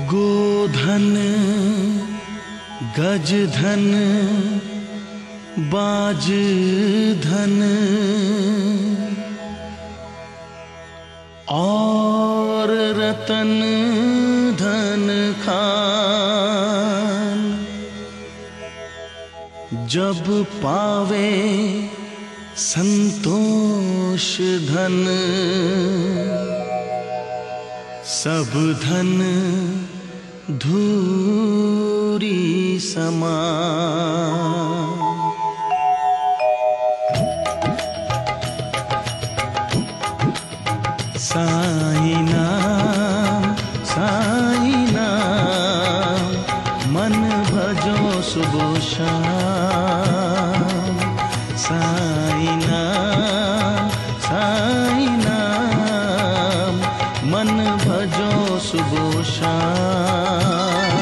गोधन गजधन बाजधन और रतन धन खान, जब पावे संतोष धन, सब धन धूरी समान। साईं नाम साईं नाम, मन भजो सुबह शाम। साईं नाम मन भजो सुबह शाम।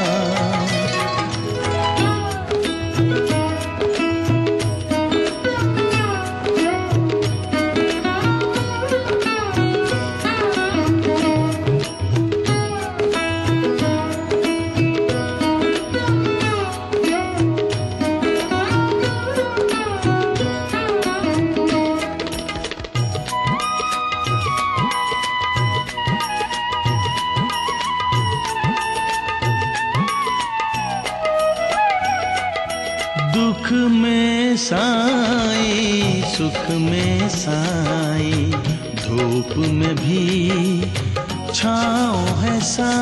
दुख में साईं, सुख में साईं, धूप में भी छाँव है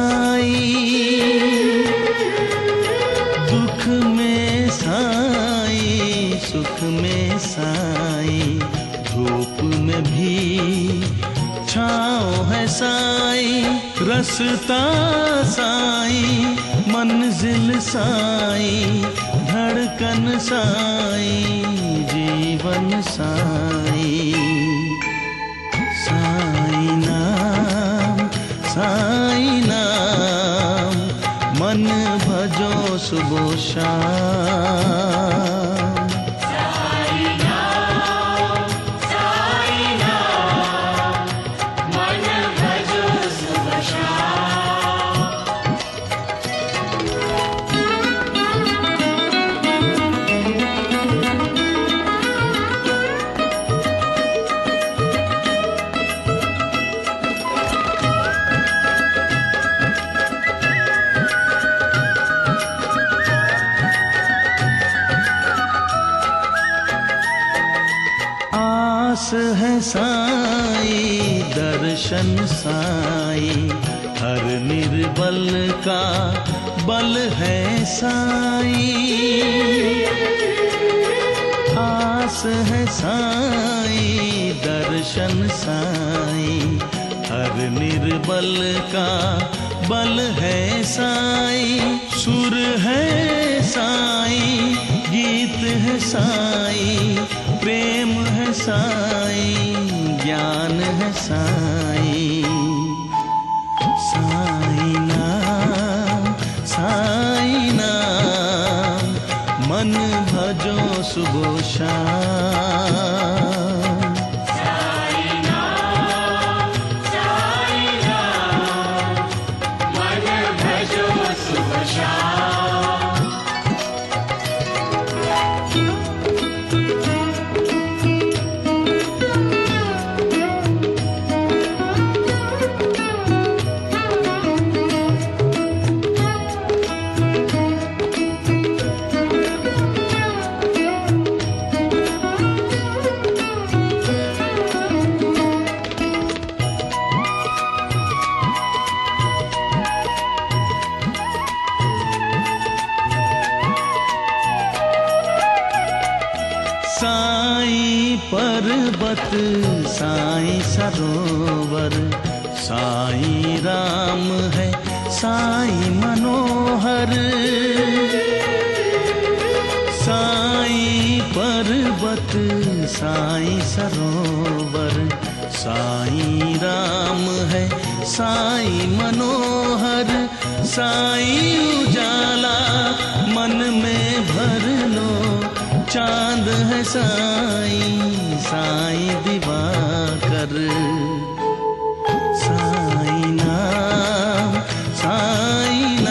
साईं। दुख में साईं, सुख में साईं, धूप में भी छाँव है साईं। रस्ता साईं, मंजिल साईं, धड़कन साईं, जीवन साईं। साईं नाम मन भजो सुबह शाम। आस है साईं, दर्शन साईं, हर निर्बल का बल है साईं। आस है साईं, दर्शन साईं, हर निर्बल का बल है साईं। सुर है साईं, गीत है साईं, प्रेम है साईं, ज्ञान है साईं। साईं नाम मन भजो सुबह शाम। साईं नाम मन भजो सुबह शाम। साईं पर्वत साईं सरोवर, साईं राम है साईं मनोहर। साईं पर्वत साईं सरोवर, साईं राम है साईं मनोहर। साईं उजाला मन में भर लो, चांद है साईं, साईं दिवाकर। साईं नाम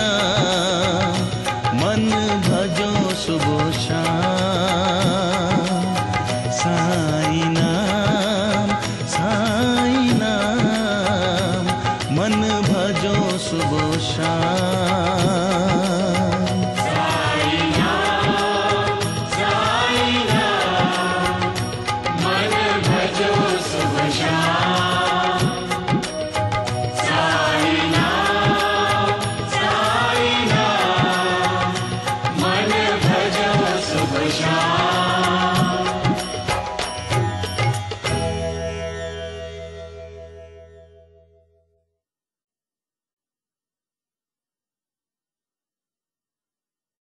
भजो सुबह शाम।